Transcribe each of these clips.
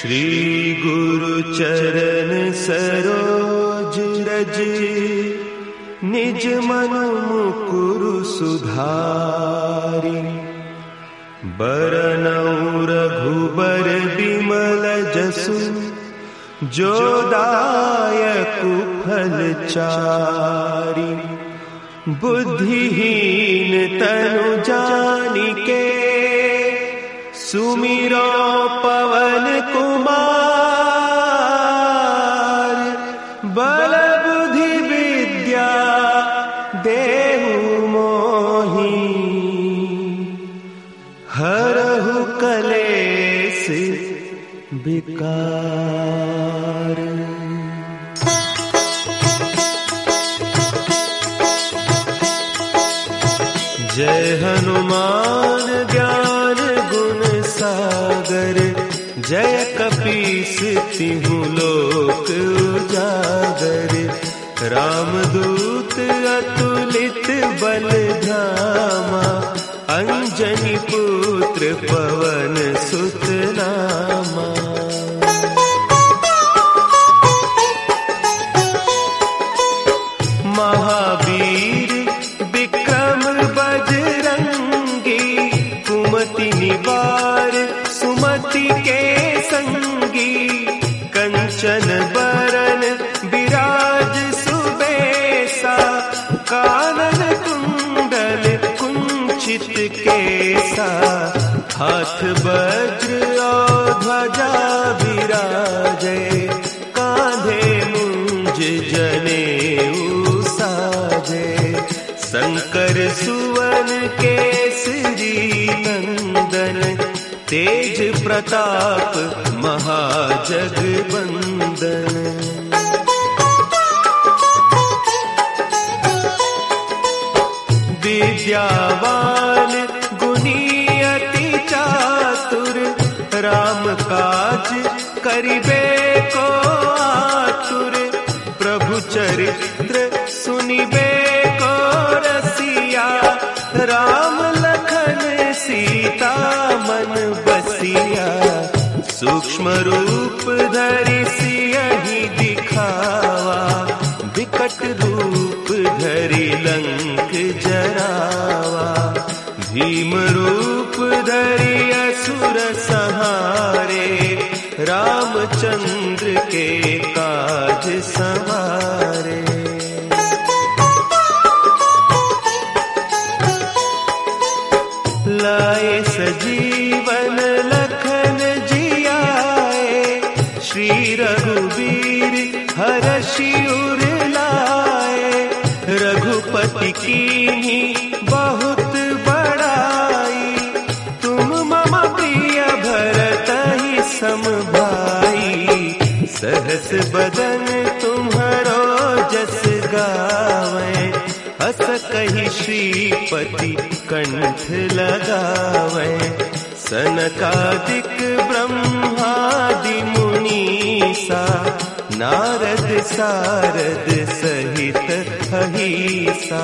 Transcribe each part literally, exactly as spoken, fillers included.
श्री गुरु चरण सरोज रज, निज मन मुकुरु सुधारि। बरनउँ रघुबर बिमल जसु, जो दायकु फल चारि। बुद्धिहीन तनु जानिके, सुमिरो पवन कुमार। बल बुद्धि विद्या देहु मोहि, हरहु कलेस विकार। जय हनुमान ज्ञान गुण सागर, जय कपीस तिहु लोक उजागर। रामदूत अतुलित बल धामा, अंजनी पुत्र पवन सुत नामा। महावीर विक्रम बजरंगी, कुमति निवार सुमति के संगी। कंचन बरन विराज सुबेसा, कानन कुंडल कुंचित केसा। हाथ वज्र और ध्वजा विराजे, कांधे मुंज जनेऊ साजे। शंकर सुवन केसरी नंदन, तेज प्रताप महाजगवंदन। विद्यावान गुणी अति चातुर, राम काज करिबे को आतुर। प्रभु चरित्र सुनिबे को रसिया, राम लखन सीता मन बसिया। सूक्ष्म रूप धरि सियहि दिखावा, विकट रूप धरि लंक जरावा। भीम रूप धरि असुर संहारे, रामचंद्र के काज सवारे। लाए सजीवन लखन जियाए, श्री रघुवीर हरषि उर लाए। रघुपति कीन्ही बहुत बड़ाई, तुम मम प्रिय भरतहि सम भाई। सहस बदन तुम्हरो जस गावें, हस कहि श्रीपति कंठ लगावें। सनकादिक ब्रह्मादि मुनीसा, नारद सारद सहित अहीसा।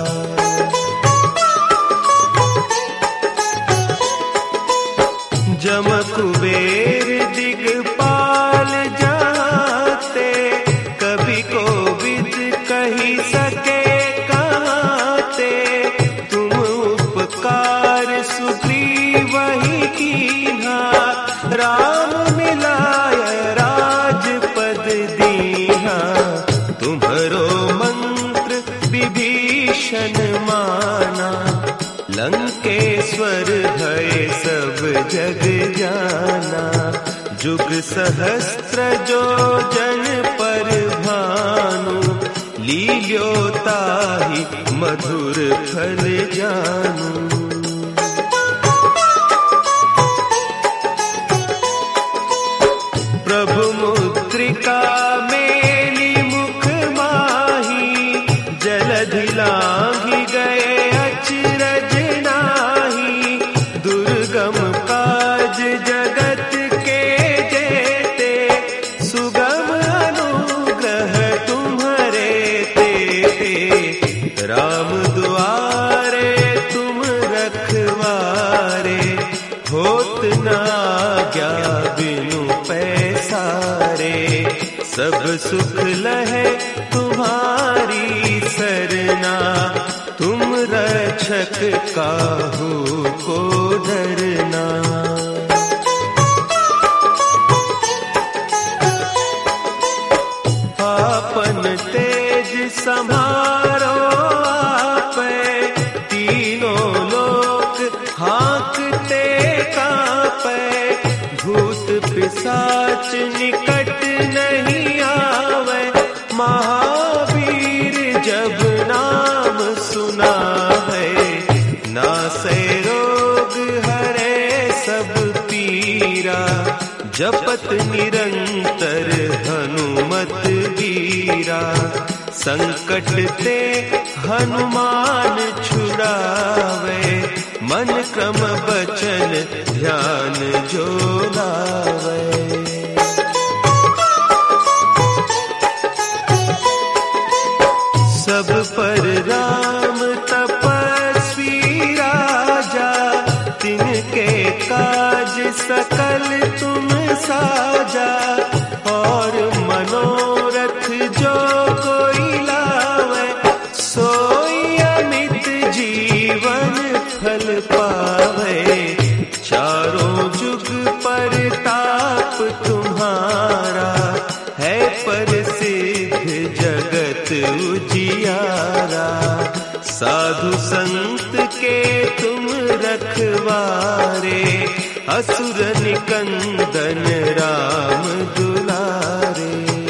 जम कुबेर दिगपाल जाते, कवि कोविद कहि सके कहते। तुम उपकार सुग्रीवहि कीन्हा, राम मिलाय राजपद दीन्हा। तुम्हरो मंत्र विभीषण माना, लंकेश्वर भय सब जग जाना। जुग सहस्त्र जो जन पर भानु, लील्यो ताहि मधुर फल जानू। प्रभु मुद्रिका मेली मुख माही, जलधि लांघि गए अचरज नाही। दुर्गम काज जगत के जेते, सुगम अनुग्रह तुम्हरे तेते। राम दुआरे तुम रखवारे, होत न आज्ञा बिनु पैसारे। सब सुख लहे तुम्हारी सरना, तुम रक्षक काहू को डरना। आपन तेज संभारो आपे, तीनों लोक हाँकते कांपे, भूत पिशाच निकट नहीं आवे, महावीर जब नाम सुना है, नासे रोग हरे सब पीरा, जपत निरंतर हनुमत वीरा, संकट ते हनुमान छुड़ावे, मन क्रम बचन ध्यान जो लावे। सब पर राम तपस्वी राजा, तिनके काज सकल तुम साजा, और मनोरथ जो कोई लावे, सोई अमित जीवन फल पावे। चारों जुग परताप तुम्हारा, है प्रसिद्ध जगत उजियारा, साधु संत के तुम रखवारे, असुर निकंदन राम दुलारे।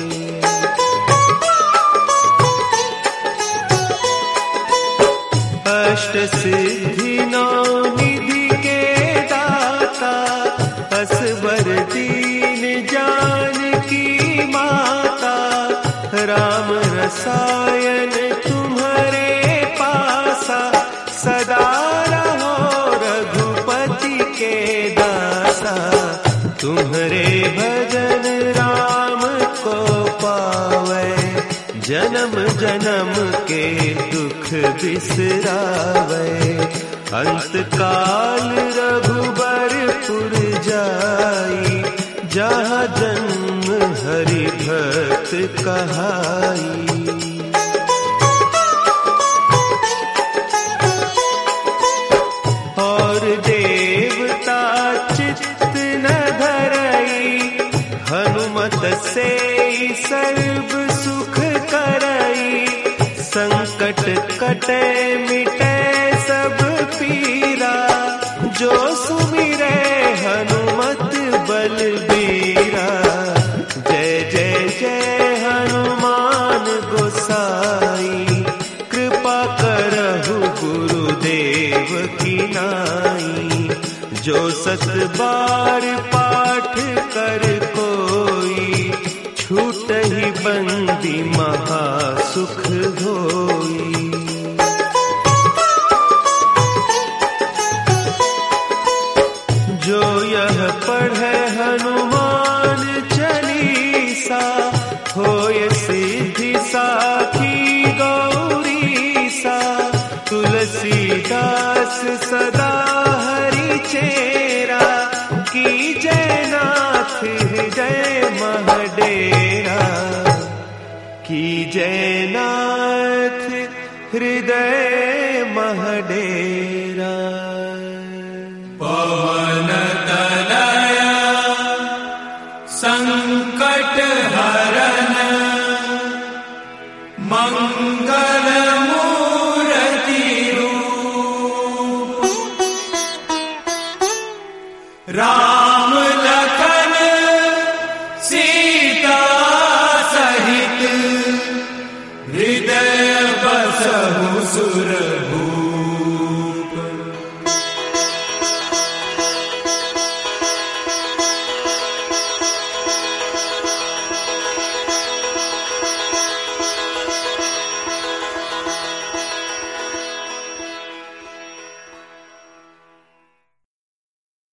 अष्ट सिद्धि नौ निधि के दाता, असवर दीन जानकी माता, राम रसायन तुम्हारे पासा, सदा रहो रघुपति के दासा, तुम्हारे भजन राम को पावे, जन्म जन्म के दुख बिसरावे। अंत काल रघुबरपुर जाई, जहाँ जन्म हरि भक्त कहाई। और देवता चित्त न धरई, हनुमत से सर्व सुख करई, संकट कटे मिटे सब पीरा, जो सुमिरे हनुमत बलबीरा। जय जय जय हनुमान गोसाई, कृपा करहु गुरुदेव की नाई। जो सत बार पाठ कर कोई, छूट ही बंदी महा सुख होई। जो यह पढ़े हनुमान चालीसा, होय सिद्धि साखी गौरीसा। तुलसीदास सदा हरि चेरा, की जय नाथ हृदय महडेरा, की जय नाथ हृदय महडेरा। पवन तनया संकट हरन, मंगल मूर्ति रूप। राम लखन सीता सहित, हृदय बसहु सुरभूप।